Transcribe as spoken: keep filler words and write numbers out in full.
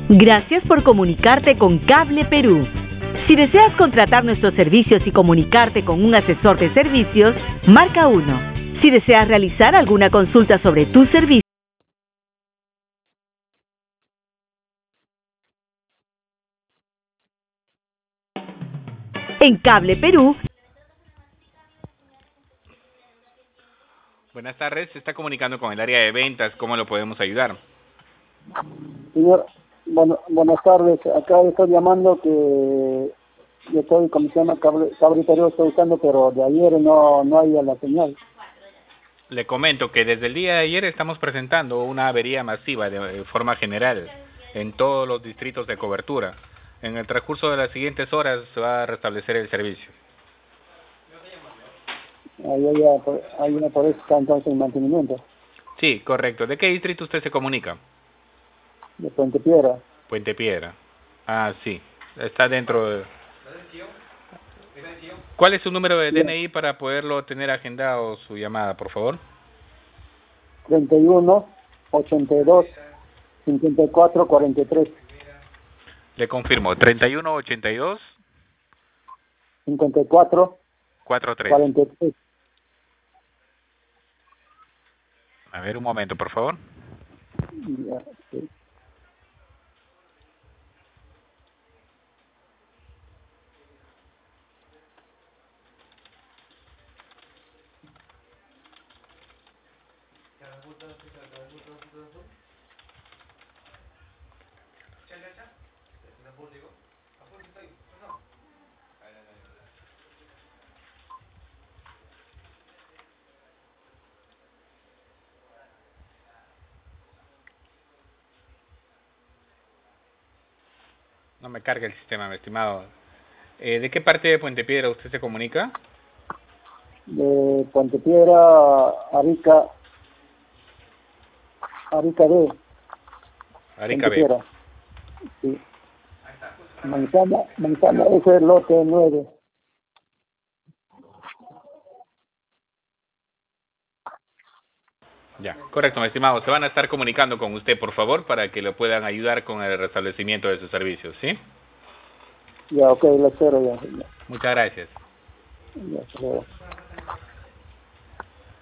Gracias por comunicarte con Cable Perú. Si deseas contratar nuestros servicios y comunicarte con un asesor de servicios, marca uno. Si deseas realizar alguna consulta sobre tu servicio, en Cable Perú. Buenas tardes, se está comunicando con el área de ventas, ¿cómo lo podemos ayudar? Señor, bueno, buenas tardes, acá estoy llamando que yo estoy, como se llama, cable, cable Perú estoy usando, pero de ayer no, no hay la señal. Le comento que desde el día de ayer estamos presentando una avería masiva de forma general en todos los distritos de cobertura. En el transcurso de las siguientes horas se va a restablecer el servicio. Ahí hay, hay una por eso está entonces en mantenimiento. Sí, correcto. ¿De qué distrito usted se comunica? De Puente Piedra. Puente Piedra. Ah, sí. Está dentro de... ¿Cuál es su número de D N I para poderlo tener agendado su llamada, por favor? treinta y uno, ochenta y dos, cincuenta y cuatro, cuarenta y tres. Le confirmo, treinta y uno, ochenta y dos, cincuenta y cuatro, cuarenta y tres. cuarenta y tres. A ver, un momento, por favor. Ya, sí. No me carga el sistema, mi estimado. Eh, ¿De qué parte de Puente Piedra usted se comunica? De Puente Piedra, Arica, Arica B. Arica Puente B. Piedra. Sí. Manzana, manzana, ese es el lote nueve. Ya, correcto, mi estimado. Se van a estar comunicando con usted, por favor, para que le puedan ayudar con el restablecimiento de sus servicios, ¿sí? Ya, ok, lo espero ya. ya. Muchas gracias. Ya, hasta luego.